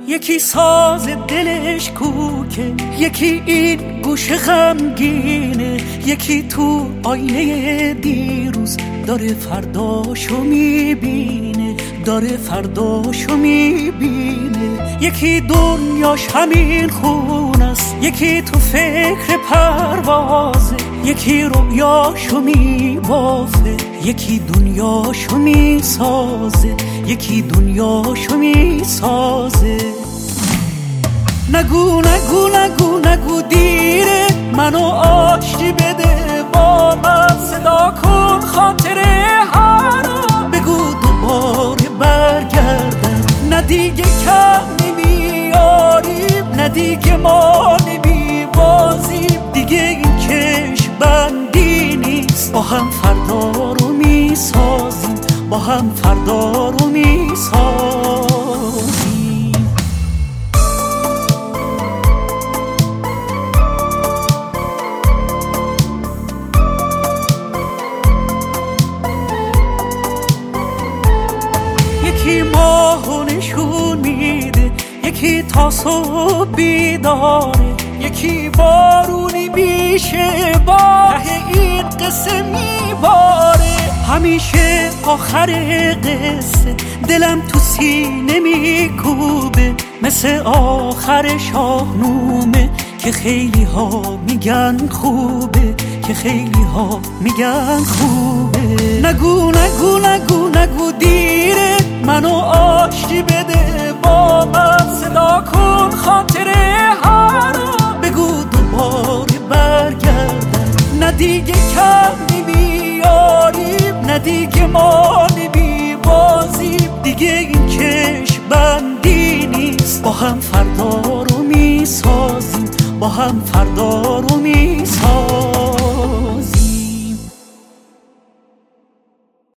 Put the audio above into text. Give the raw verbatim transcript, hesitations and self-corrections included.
یکی ساز دلش کوکه، یکی این گوش غمگینه، یکی تو آینه دیروز داره فرداشو میبینه، داره فرداشو میبینه. یکی دنیاش همین خونه است، یکی تو فکر پروازه، یکی رویاشو میبافه، یکی دنیاشو میسازه، یکی دنیاشو میسازه. نگو نگو نگو نگو دیره، منو آشتی بده با من، صدا کن خاطره هارو، بگو دوباره برگردم. نه دیگه کم نمیاریم، نه دیگه ما نمیبازیم، دیگه این کش بندی نیست، با هم فردا رو میسازیم، با هم فردا رو میسازیم. یکی ماهو نشون میده، یکی تا صبح بیداره، یکی بارونی میشه با ته این قصه میباره. همیشه آخر قصه دلم تو سینه میکوبه، مثل آخر شاهنامه که خیلی ها میگن خوبه، که خیلی ها میگن خوبه. نگو نگو نگو نگو دیره، منو آشتی بده با من، صدا کن خاطره هارو، بگو دوباره برگردم. نه دیگه کم نمیاریم، نه دیگه ما نمیبازیم، دیگه این کش بندی نیست، با هم فردا رو میسازیم، با هم فردا رو میسازیم.